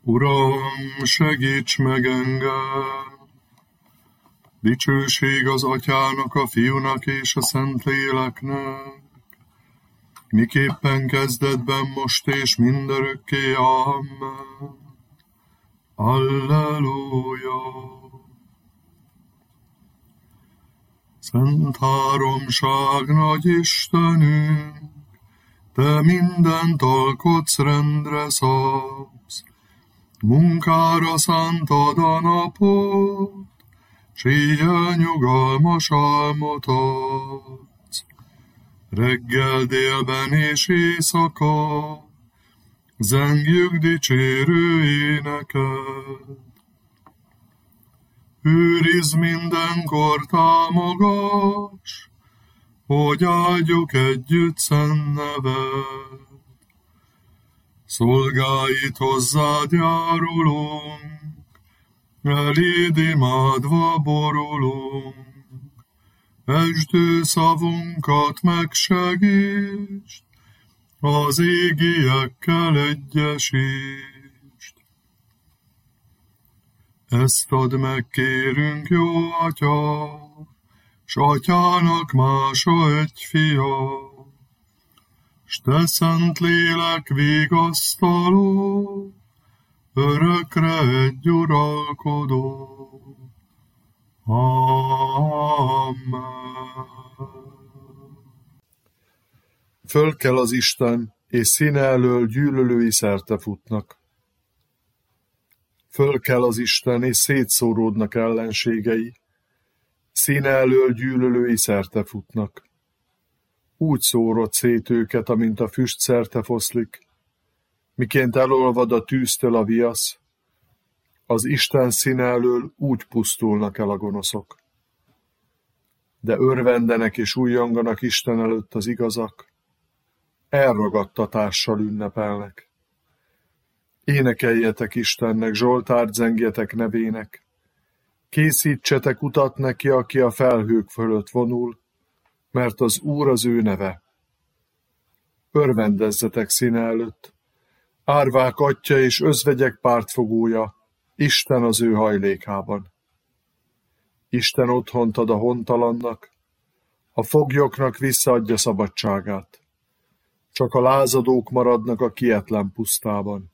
Uram, segíts meg engem! Dicsőség az Atyának, a Fiúnak és a Szentléleknek, miképpen kezdetben, most és mindörökké. Amen. Alleluja! Szent háromság nagy Istenünk, te mindent alkotsz, rendre szabsz, munkára szántad a napot, s éjjel nyugalmas álmot adsz. Reggel, délben és éjszaka zengjük dicsérő éneket. Őrizd mindenkor, támogass, hogy áldjuk együtt szent neved. Szolgáit hozzád járulunk, eléd imádva borulunk. Esdő szavunkat megsegítsd, az égiekkel egyesítsd. Ezt add meg, kérünk, jó Atya, s Atyának mása egy fia, s te szent lélek vigasztaló, örökre egy uralkodó. Amen. Fölkel az Isten, és színe elől gyűlölői szerte futnak. Fölkel az Isten, és szétszóródnak ellenségei, színe elől gyűlölői szerte futnak. Úgy szórod szét őket, amint a füst szerte foszlik, miként elolvad a tűztől a viasz, az Isten színe elől úgy pusztulnak el a gonoszok. De örvendenek és ujjonganak Isten előtt az igazak, elragadtatással ünnepelnek. Énekeljetek Istennek, zsoltárt zengjetek nevének, készítsetek utat neki, aki a felhők fölött vonul, mert az Úr az ő neve. Örvendezzetek színe előtt, árvák atya és özvegyek pártfogója, Isten az ő hajlékában. Isten otthont ad a hontalannak, a foglyoknak visszaadja szabadságát. Csak a lázadók maradnak a kietlen pusztában.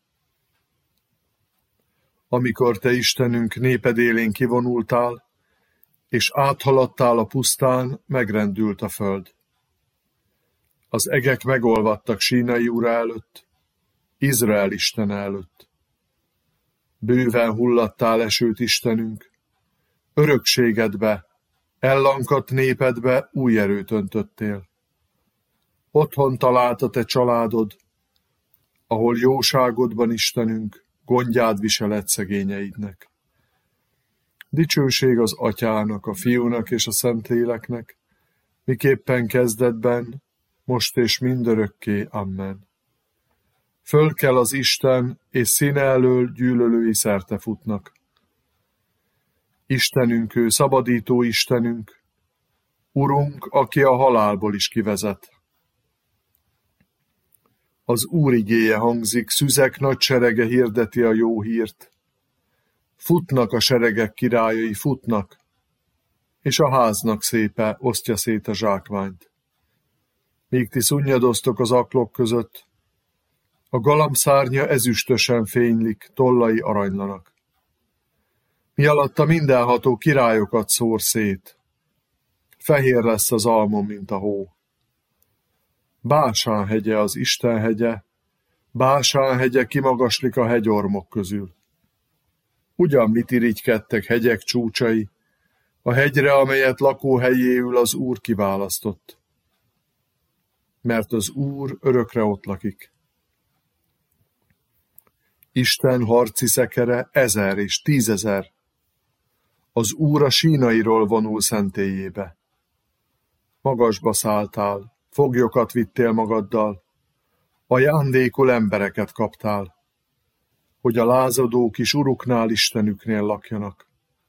Amikor te, Istenünk, néped élén kivonultál, és áthaladtál a pusztán, megrendült a föld. Az egek megolvadtak Sínai Ura előtt, Izrael Istene előtt. Bőven hullattál esőt, Istenünk, örökségedbe, ellankadt népedbe új erőt öntöttél. Otthon talált a te családod, ahol jóságodban, Istenünk, gondját viseled szegényeidnek. Dicsőség az Atyának, a Fiúnak és a Szentléleknek, miképpen kezdetben, most és mindörökké. Amen. Fölkel az Isten, és színe elől gyűlölői szerte futnak. Istenünk ő, szabadító Istenünk, Urunk, aki a halálból is kivezet. Az Úr igéje hangzik, szüzek nagy serege hirdeti a jó hírt. Futnak a seregek királyai, futnak, és a háznak szépe osztja szét a zsákmányt. Míg ti szunnyadoztok az aklok között, a galambszárnya ezüstösen fénylik, tollai aranylanak. Mi alatta mindenható királyokat szór szét. Fehér lesz az almom, mint a hó. Básán hegye az Isten hegye, Básán hegye kimagaslik a hegyormok közül. Ugyan mit irigykedtek hegyek csúcsai, a hegyre, amelyet lakóhelyéül az Úr kiválasztott. Mert az Úr örökre ott lakik. Isten harci szekere 1000 és 10 000. Az Úr a Sínairól vonul szentélyébe. Magasba szálltál, foglyokat vittél magaddal, ajándékul embereket kaptál, hogy a lázadók is uruknál, Istenüknél lakjanak.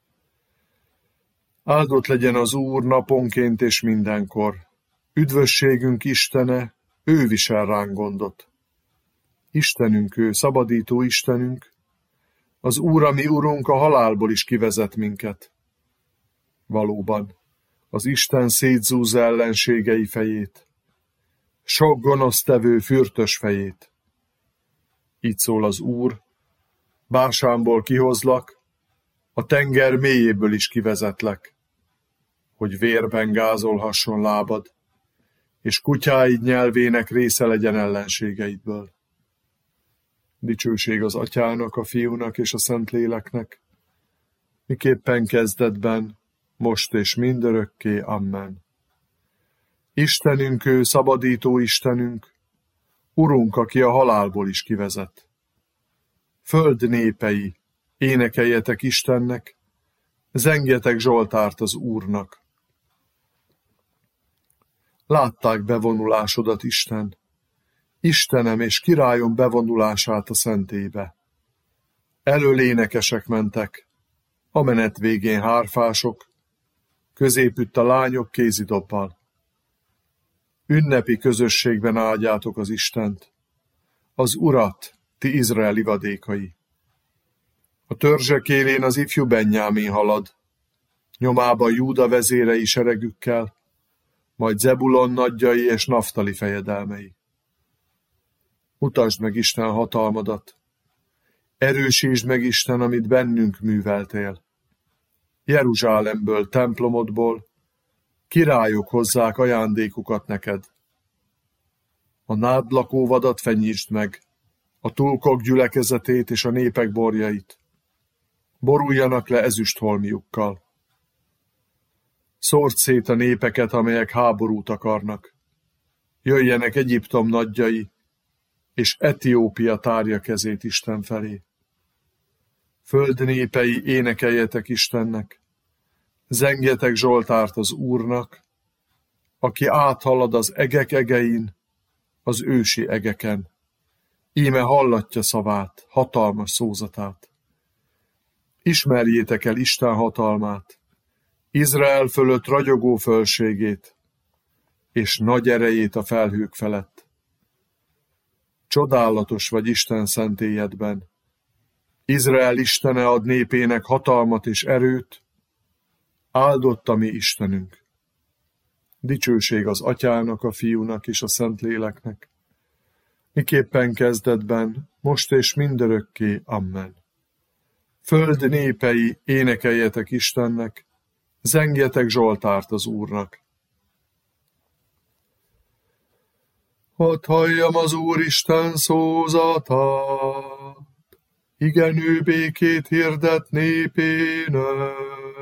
Áldott legyen az Úr naponként és mindenkor. Üdvösségünk Istene, ő visel ránk gondot. Istenünk ő, szabadító Istenünk, Az Úr, a mi Urunk, a halálból is kivezet minket. Valóban, az Isten szétzúzza ellenségei fejét, sok gonosztevő fürtös fejét. Így szól az Úr, Básánból kihozlak, a tenger mélyéből is kivezetlek, hogy vérben gázolhasson lábad, és kutyáid nyelvének része legyen ellenségeidből. Dicsőség az Atyának, a Fiúnak és a Szentléleknek, miképpen kezdetben, most és mindörökké. Amen. Istenünk ő, szabadító Istenünk, Urunk, aki a halálból is kivezet. Föld népei, énekeljetek Istennek, zengjetek zsoltárt az Úrnak. Látták bevonulásodat, Isten, Istenem és királyom bevonulását a szentélybe. Elől énekesek mentek, a menet végén hárfások, középütt a lányok kézidobbal. Ünnepi közösségben áldjátok az Istent, az Urat, ti Izrael ivadékai. A törzsek élén az ifjú Benjámin halad, nyomában Júda vezérei seregükkel, majd Zebulon nagyjai és Naftali fejedelmei. Mutasd meg Isten hatalmadat, erősítsd meg Isten, amit bennünk műveltél. Jeruzsálemből, templomodból királyok hozzák ajándékukat neked. A nád lakóvadat fenyítsd meg, a tulkok gyülekezetét és a népek borjait. Boruljanak le ezüstholmiukkal. Szórd szét a népeket, amelyek háborút akarnak. Jöjjenek Egyiptom nagyjai, és Etiópia tárja kezét Isten felé. Föld népei, énekeljetek Istennek, zengjetek zsoltárt az Úrnak, aki áthalad az egek egein, az ősi egeken. Íme hallatja szavát, hatalmas szózatát. Ismerjétek el Isten hatalmát, Izrael fölött ragyogó fölségét, és nagy erejét a felhők felett. Csodálatos vagy Isten szentélyedben. Izrael Istene ad népének hatalmat és erőt, áldott a mi Istenünk. Dicsőség az Atyának, a Fiúnak és a Szentléleknek, miképpen kezdetben, most és mindörökké. Amen. Föld népei, énekeljetek Istennek, zengjetek zsoltárt az Úrnak. Hadd halljam az Úristen szózatát, igen, ő békét hirdet népének.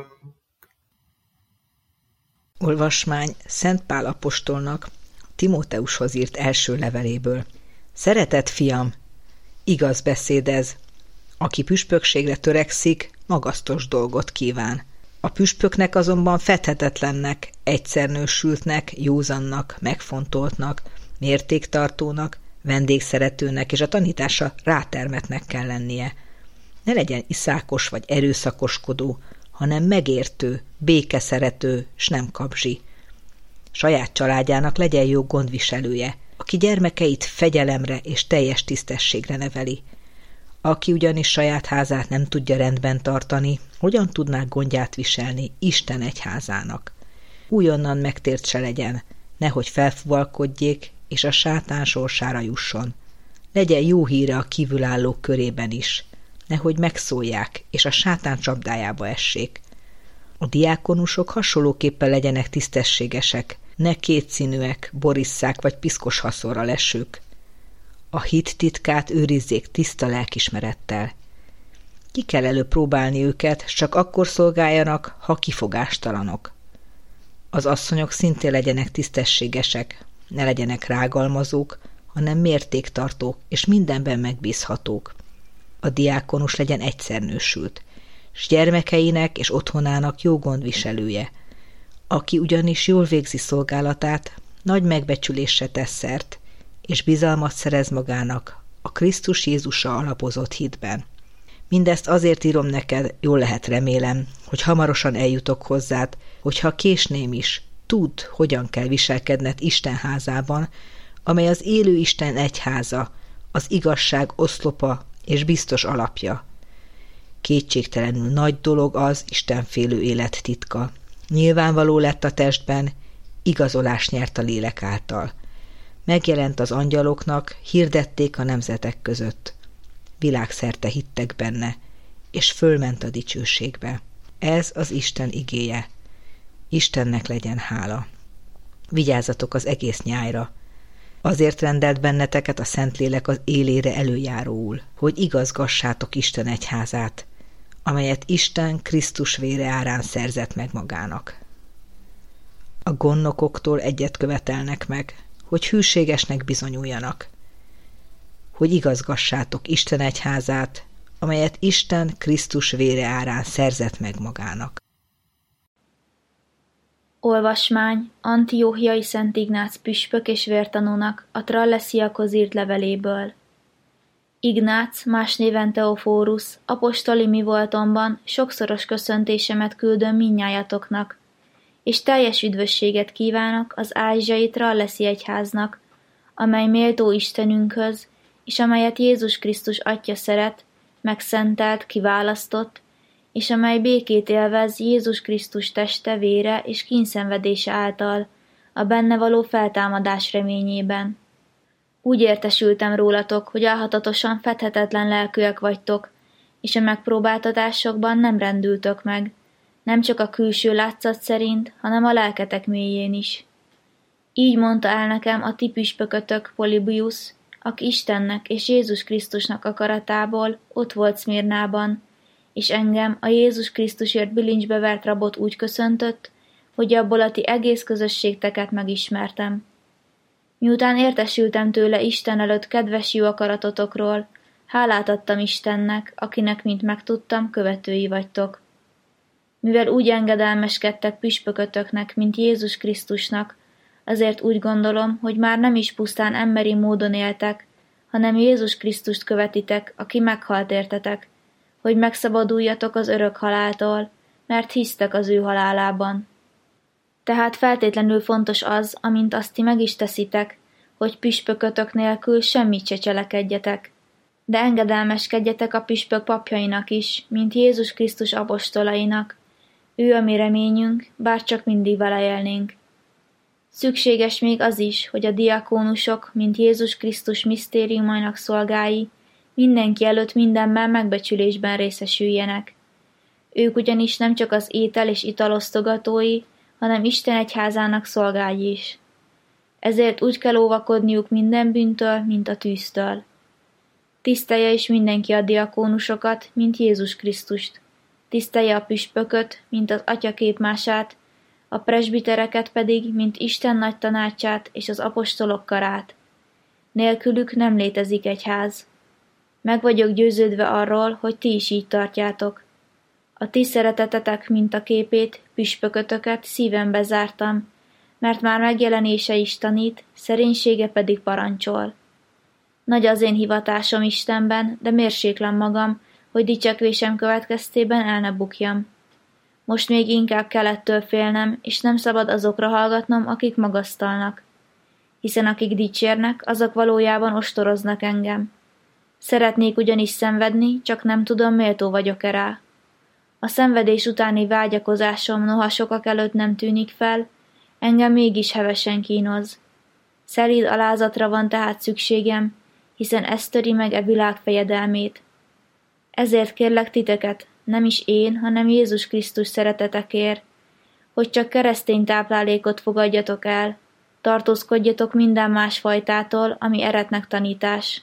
Olvasmány Szent Pál apostolnak Timóteushoz írt első leveléből. Szeretett fiam, igaz beszéd ez. Aki püspökségre törekszik, magasztos dolgot kíván. A püspöknek azonban fedhetetlennek, egyszer-nősültnek, józannak, megfontoltnak, mértéktartónak, vendégszeretőnek és a tanítása rátermetnek kell lennie. Ne legyen iszákos vagy erőszakoskodó, hanem megértő, békeszerető, s nem kapzsi. Saját családjának legyen jó gondviselője, aki gyermekeit fegyelemre és teljes tisztességre neveli. Aki ugyanis saját házát nem tudja rendben tartani, hogyan tudná gondját viselni Isten egyházának? Újonnan megtért se legyen, nehogy felfuvalkodjék, és a sátán sorsára jusson. Legyen jó híre a kívülállók körében is, nehogy megszólják, és a sátán csapdájába essék. A diákonusok hasonlóképpen legyenek tisztességesek, ne kétszínűek, borisszák vagy piszkos haszonra lesők. A hit titkát őrizzék tiszta lelkismerettel. Ki kell előbb próbálni őket, s csak akkor szolgáljanak, ha kifogástalanok. Az asszonyok szintén legyenek tisztességesek, ne legyenek rágalmazók, hanem mértéktartók és mindenben megbízhatók. A diákonus legyen egyszer-nősült, s gyermekeinek és otthonának jó gondviselője. Aki ugyanis jól végzi szolgálatát, nagy megbecsülésre tesz szert, és bizalmat szerez magának a Krisztus Jézusra alapozott hitben. Mindezt azért írom neked, jól lehet remélem, hogy hamarosan eljutok hozzád, hogyha késném is, tudd, hogyan kell viselkedned Isten házában, amely az élő Isten egyháza, az igazság oszlopa és biztos alapja. Kétségtelenül nagy dolog az istenfélő élet titka. Nyilvánvaló lett a testben, igazolást nyert a lélek által. Megjelent az angyaloknak, hirdették a nemzetek között. Világszerte hittek benne, és fölment a dicsőségbe. Ez az Isten igéje. Istennek legyen hála. Vigyázzatok az egész nyájra. Azért rendelt benneteket a Szentlélek az élére előjáróul, hogy igazgassátok Isten egyházát, amelyet Isten Krisztus vére árán szerzett meg magának. A gondnokoktól egyet követelnek meg, hogy hűségesnek bizonyuljanak, hogy igazgassátok Isten egyházát, amelyet Isten Krisztus vére árán szerzett meg magának. Olvasmány Antiochiai Szent Ignác püspök és vértanúnak a Trallesiakhoz írt leveléből. Ignác, más néven Teophórus, apostoli mivoltomban sokszoros köszöntésemet küldöm mindnyájatoknak, és teljes üdvösséget kívánok az ázsiai Trallesi egyháznak, amely méltó Istenünkhöz, és amelyet Jézus Krisztus Atya szeret, megszentelt, kiválasztott, és amely békét élvez Jézus Krisztus teste, vére és kínszenvedése által, a benne való feltámadás reményében. Úgy értesültem rólatok, hogy álhatatosan fedhetetlen lelkűek vagytok, és a megpróbáltatásokban nem rendültök meg, nem csak a külső látszat szerint, hanem a lelketek mélyén is. Így mondta el nekem a ti püspökötök Polybius, aki Istennek és Jézus Krisztusnak akaratából ott volt Szmirnában, és engem a Jézus Krisztusért bilincsbe vert rabot úgy köszöntött, hogy abból a ti egész közösségteket megismertem. Miután értesültem tőle Isten előtt kedves jó akaratotokról, hálát adtam Istennek, akinek, mint megtudtam, követői vagytok. Mivel úgy engedelmeskedtek püspökötöknek, mint Jézus Krisztusnak, azért úgy gondolom, hogy már nem is pusztán emberi módon éltek, hanem Jézus Krisztust követitek, aki meghalt értetek, hogy megszabaduljatok az örök haláltól, mert hisztek az ő halálában. Tehát feltétlenül fontos az, amint azt ti meg is teszitek, hogy püspökötök nélkül semmit se cselekedjetek, de engedelmeskedjetek a püspök papjainak is, mint Jézus Krisztus apostolainak. Ő a mi reményünk, bár csak mindig vele élnénk. Szükséges még az is, hogy a diakónusok, mint Jézus Krisztus misztériumainak szolgái, mindenki előtt mindenben megbecsülésben részesüljenek. Ők ugyanis nem csak az étel és italosztogatói, hanem Isten egyházának szolgái is. Ezért úgy kell óvakodniuk minden bűntől, mint a tűztől. Tisztelje is mindenki a diakónusokat, mint Jézus Krisztust. Tisztelje a püspököt, mint az Atya képmását, a presbitereket pedig, mint Isten nagy tanácsát és az apostolok karát. Nélkülük nem létezik egyház. Meg vagyok győződve arról, hogy ti is így tartjátok. A ti szeretetetek mintaképét, püspökötöket szívembe zártam, mert már megjelenése is tanít, szerénysége pedig parancsol. Nagy az én hivatásom Istenben, de mérséklem magam, hogy dicsekvésem következtében el ne bukjam. Most még inkább kell ettől félnem, és nem szabad azokra hallgatnom, akik magasztalnak. Hiszen akik dicsérnek, azok valójában ostoroznak engem. Szeretnék ugyanis szenvedni, csak nem tudom, méltó vagyok-e rá. A szenvedés utáni vágyakozásom noha sokak előtt nem tűnik fel, engem mégis hevesen kínoz. Szelíd alázatra van tehát szükségem, hiszen ez töri meg e világ fejedelmét. Ezért kérlek titeket, nem is én, hanem Jézus Krisztus szeretetekért, hogy csak keresztény táplálékot fogadjatok el, tartózkodjatok minden más fajtától, ami eretnek tanítás.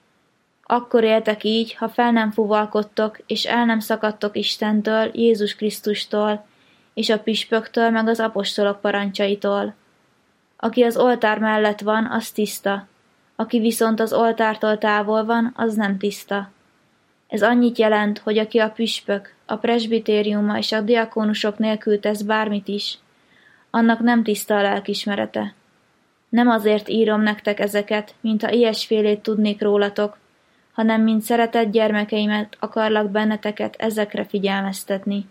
Akkor éltek így, ha fel nem fuvalkodtok, és el nem szakadtok Istentől, Jézus Krisztustól, és a püspöktől, meg az apostolok parancsaitól. Aki az oltár mellett van, az tiszta, aki viszont az oltártól távol van, az nem tiszta. Ez annyit jelent, hogy aki a püspök, a presbitériuma és a diakónusok nélkül tesz bármit is, annak nem tiszta a lelkismerete. Nem azért írom nektek ezeket, mintha ilyesfélét tudnék rólatok, hanem mint szeretett gyermekeimet akarlak benneteket ezekre figyelmeztetni.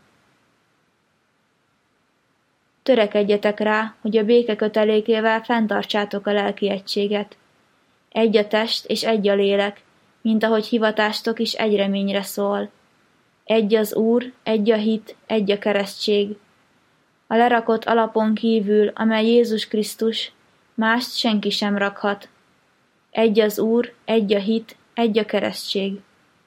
Törekedjetek rá, hogy a béke kötelékével fenntartsátok a lelki egységet. Egy a test és egy a lélek, mint ahogy hivatástok is egy reményre szól. Egy az Úr, egy a hit, egy a keresztség. A lerakott alapon kívül, amely Jézus Krisztus, mást senki sem rakhat. Egy az Úr, egy a hit, egy a keresztség.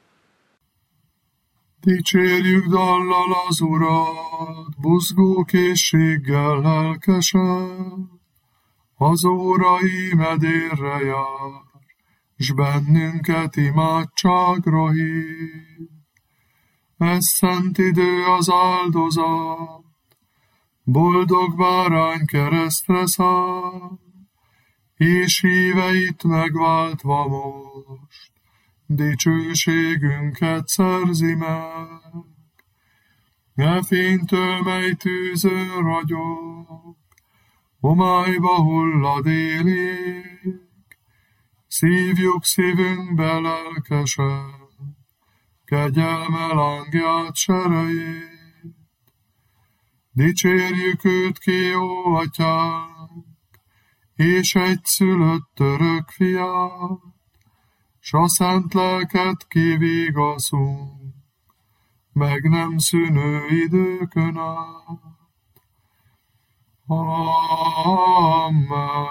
Dicsérjük dallal az Urat, buzgó készséggel lelkesen, az óra ímedérre jár, s bennünket imádságra hív. Ez szent idő az áldozat, boldog bárány keresztre száll, és híveit megváltva most, dicsőségünket szerzi meg. E fénytől, mely tűzön ragyog, homályba hullad élék, szívjuk szívünkbe lelkesen, kegyelme lángját serejét. Dicsérjük őt ki, jó atyánk, és egyszülött örök fiát, s a szent lelket kivigaszunk, meg nem szűnő időkön át. Amen.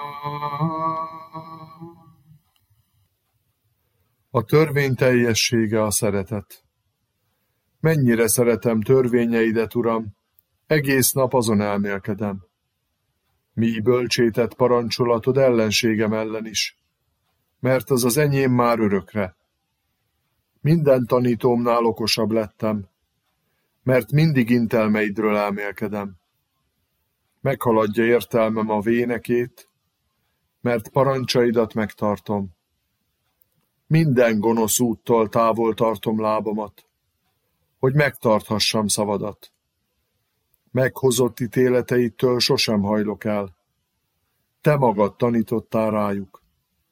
A törvény teljessége a szeretet. Mennyire szeretem törvényeidet, Uram, egész nap azon elmélkedem. Mi bölcsétett parancsolatod ellenségem ellen is, mert az az enyém már örökre. Minden tanítómnál okosabb lettem, mert mindig intelmeidről elmélkedem. Meghaladja értelmem a vénekét, mert parancsaidat megtartom. Minden gonosz úttól távol tartom lábamat, hogy megtarthassam szavadat. Meghozott ítéleteitől sosem hajlok el. Te magad tanítottál rájuk.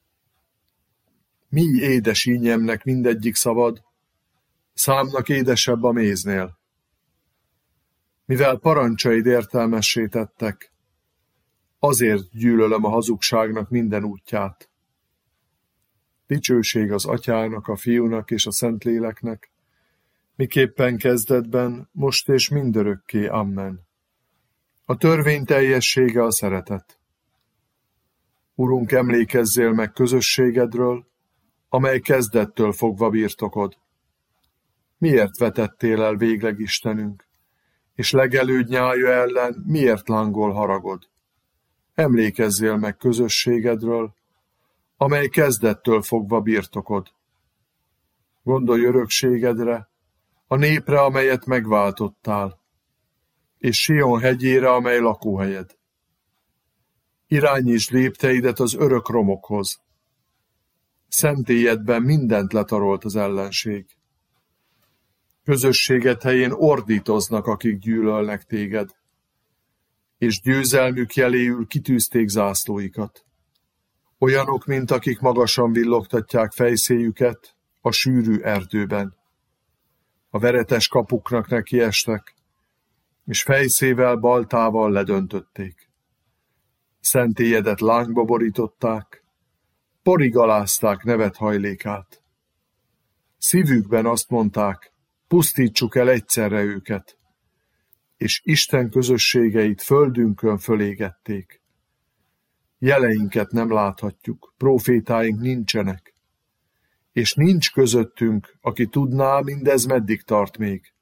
Mi édes ínyemnek mindegyik szavad, számnak édesebb a méznél. Mivel parancsaid értelmessé tettek, azért gyűlölöm a hazugságnak minden útját. Dicsőség az Atyának, a Fiúnak és a Szentléleknek, miképpen kezdetben, most és mindörökké. Amen. A törvény teljessége a szeretet. Urunk, emlékezzél meg közösségedről, amely kezdettől fogva birtokod. Miért vetettél el végleg Istenünk, és legelőd nyája ellen miért lángol haragod? Emlékezzél meg közösségedről, amely kezdettől fogva birtokod. Gondolj örökségedre, a népre, amelyet megváltottál, és Sion hegyére, amely lakóhelyed. Irányítsd lépteidet az örök romokhoz. Szentélyedben mindent letarolt az ellenség. Közösséged helyén ordítoznak, akik gyűlölnek téged, és győzelmük jeléül kitűzték zászlóikat. Olyanok, mint akik magasan villogtatják fejszéjüket a sűrű erdőben. A veretes kapuknak nekiestek, és fejszével baltával ledöntötték. Szentélyedet lángba borították, porig alázták nevet hajlékát. Szívükben azt mondták, pusztítsuk el egyszerre őket, és Isten közösségeit földünkön fölégették. Jeleinket nem láthatjuk, prófétáink nincsenek, és nincs közöttünk, aki tudná, mindez meddig tart még.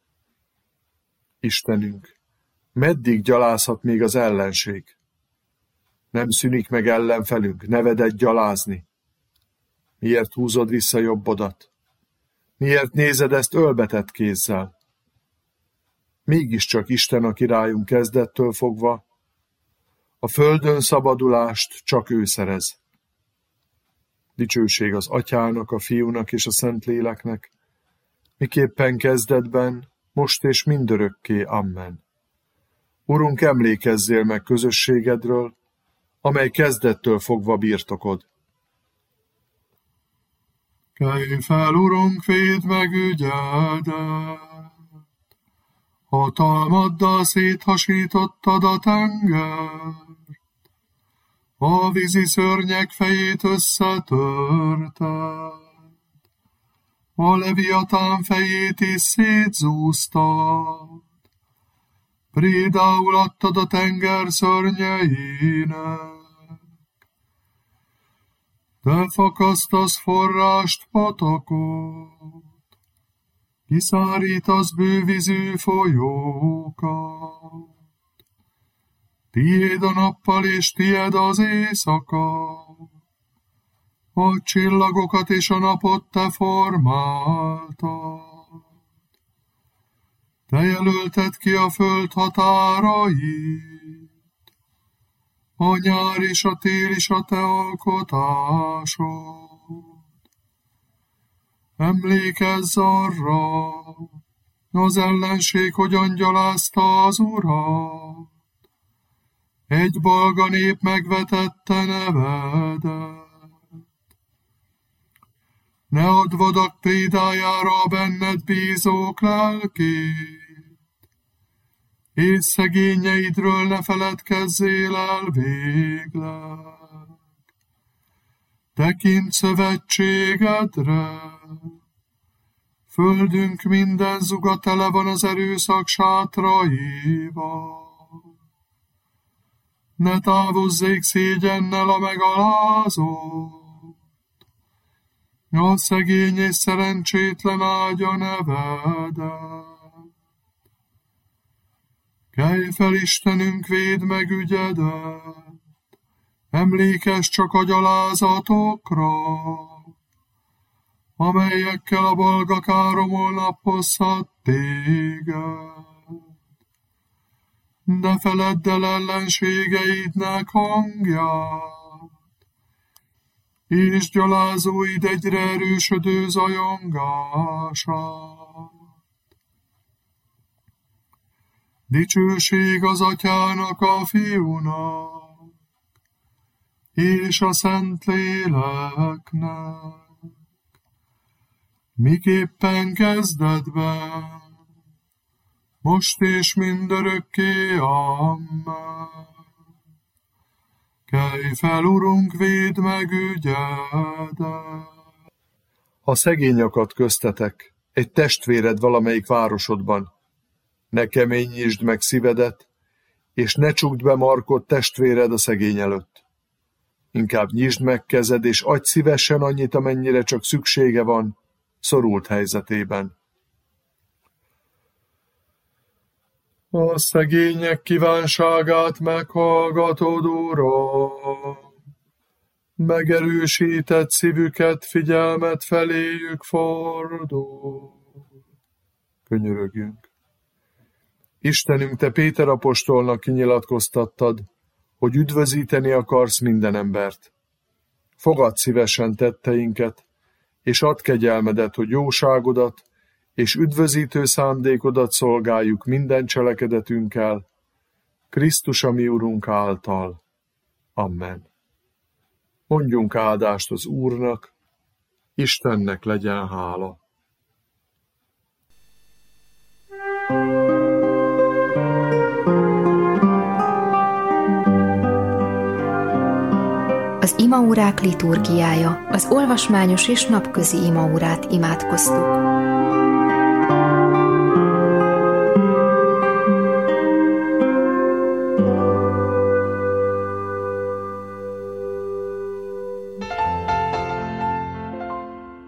Istenünk, meddig gyalázhat még az ellenség? Nem szűnik meg ellenfelünk, nevedet gyalázni? Miért húzod vissza jobbodat? Miért nézed ezt ölbetett kézzel? Mégiscsak Isten a királyunk kezdettől fogva, a földön szabadulást csak ő szerez. Dicsőség az Atyának, a Fiúnak és a Szentléleknek, miképpen kezdetben, most és mindörökké. Amen. Urunk, emlékezzél meg közösségedről, amely kezdettől fogva birtokod. Kelj fel, Urunk, védd meg ügyedet, hatalmaddal széthasítottad a tengert, a vízi szörnyek fejét összetörted, a leviatán fejét is szétzúztad. Prédául adtad a tenger szörnyeinek. Te fakasztasz forrást, patakot, kiszárítasz bővízű folyókat. Tiéd a nappal és tied az éjszaka, a csillagokat és a napot te formáltad. Te jelölted ki a föld határait, a nyár és a tél is a te alkotásod. Emlékezz arra, az ellenség hogyan gyalázta az Urat. Egy balga nép megvetette nevedet. Ne add vadak prédájára a benned bízók lelkét, és szegényeidről ne feledkezzél el végleg. Tekint szövetségedre, földünk minden zuga tele van az erőszak sátraival. Ne távozzék szégyennel a megalázott, a szegény és szerencsétlen áldja nevedet. Kelj fel, Istenünk, védd meg ügyedet, emlékezz csak a gyalázatokra, amelyekkel a balga káromol napozhat téged. De feledd el ellenségeidnek hangját, és gyalázóid egyre erősödő zajongását. Dicsőség az Atyának, a Fiúnak, és a Szentléleknek, miképpen kezdetben, most és mindörökké, amen. Kelj fel, Urunk, védd meg ügyedet! Ha szegény akad köztetek, egy testvéred valamelyik városodban, ne keményítsd meg szívedet, és ne csukd be markod testvéred a szegény előtt. Inkább nyisd meg kezed, és adj szívesen annyit, amennyire csak szüksége van, szorult helyzetében. A szegények kívánságát meghallgatod, Uram, megerősített szívüket, figyelmet feléjük fordul. Könyörögjünk. Istenünk, te Péter apostolnak kinyilatkoztattad, hogy üdvözíteni akarsz minden embert. Fogadd szívesen tetteinket, és add kegyelmedet, hogy jóságodat és üdvözítő szándékodat szolgáljuk minden cselekedetünkkel, Krisztus a mi Urunk által. Amen. Mondjunk áldást az Úrnak, Istennek legyen hála. Az imaórák liturgiája, az olvasmányos és napközi imaórát imádkoztuk.